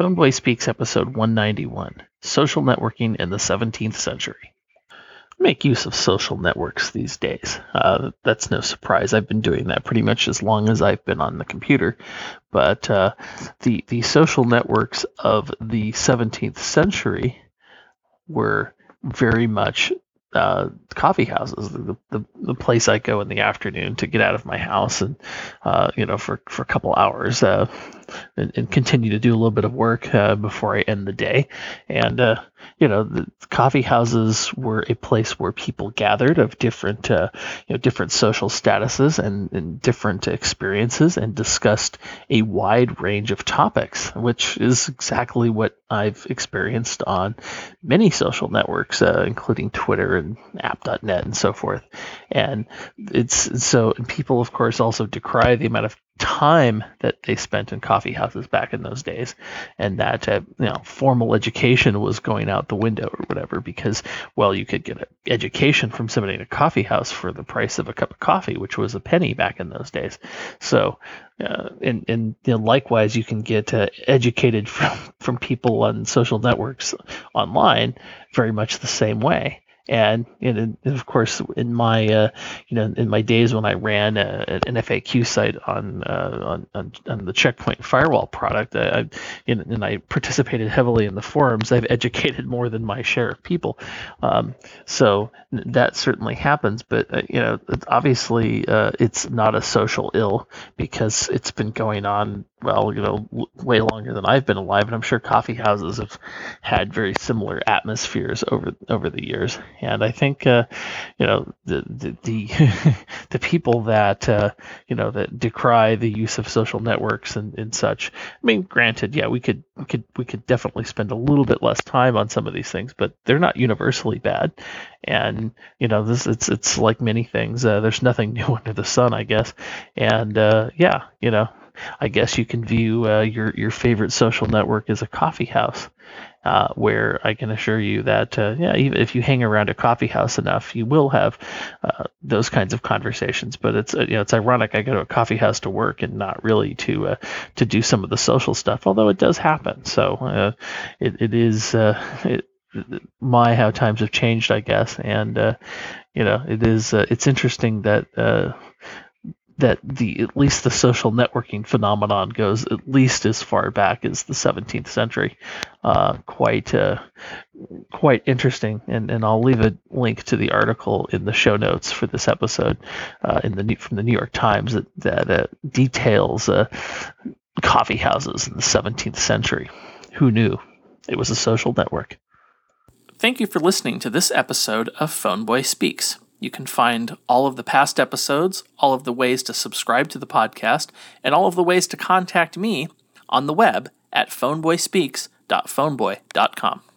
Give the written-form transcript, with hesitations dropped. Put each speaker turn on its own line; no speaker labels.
Phoneboy Speaks episode 191, Social Networking in the 17th Century. I make use of social networks these days. That's no surprise. I've been doing that pretty much as long as I've been on the computer. But the social networks of the 17th century were very much coffee houses, the place I go in the afternoon to get out of my house and for a couple hours and continue to do a little bit of work before I end the day. And the coffee houses were a place where people gathered of different different social statuses and different experiences and discussed a wide range of topics, which is exactly what I've experienced on many social networks, including Twitter and app.net and so forth. And people, of course, also decry the amount of time that they spent in coffee houses back in those days, and that formal education was going out the window or whatever, because you could get an education from somebody in a coffee house for the price of a cup of coffee, which was a penny back in those days. So likewise, you can get educated from people on social networks online very much the same way. And of course, in my in my days when I ran an FAQ site on the Checkpoint firewall product, and I participated heavily in the forums, I've educated more than my share of people. So that certainly happens, but obviously it's not a social ill, because it's been going on way longer than I've been alive, and I'm sure coffee houses have had very similar atmospheres over the years. And I think the people that that decry the use of social networks and such. I mean, granted, we could definitely spend a little bit less time on some of these things, but they're not universally bad. And it's like many things. There's nothing new under the sun, I guess. And I guess you can view your favorite social network as a coffee house, where I can assure you that even if you hang around a coffee house enough, you will have those kinds of conversations. But it's ironic. I go to a coffee house to work and not really to do some of the social stuff, although it does happen. So it is how times have changed, I guess. And it's interesting that at least the social networking phenomenon goes at least as far back as the 17th century. Quite interesting, and I'll leave a link to the article in the show notes for this episode from the New York Times that details coffee houses in the 17th century. Who knew? It was a social network.
Thank you for listening to this episode of Phoneboy Speaks. You can find all of the past episodes, all of the ways to subscribe to the podcast, and all of the ways to contact me on the web at phoneboyspeaks.phoneboy.com.